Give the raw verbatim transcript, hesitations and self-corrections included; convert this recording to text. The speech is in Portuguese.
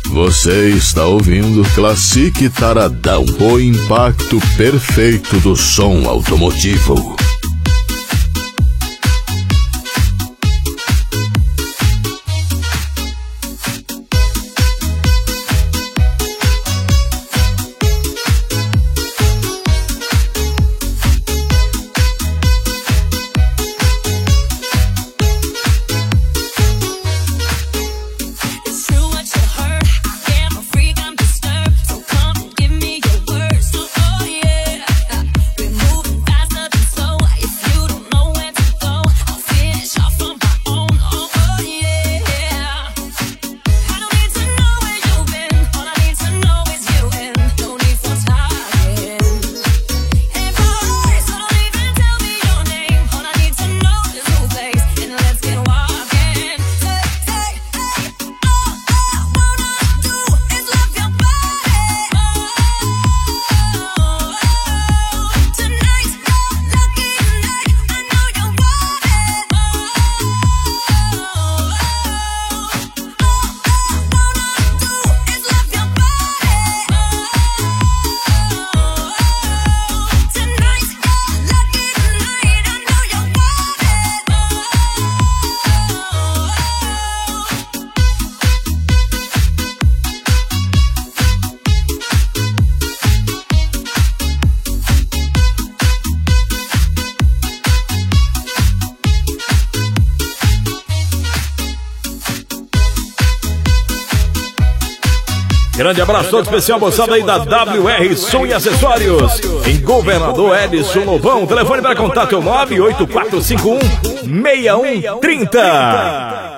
Você está ouvindo Classic Taradão, o impacto perfeito do som automotivo. Grande abraço todo especial, moçada aí da W R Som e Acessórios, em Governador Edson Lobão. Telefone para contato é o nove oito quatro cinco um, seis um três zero.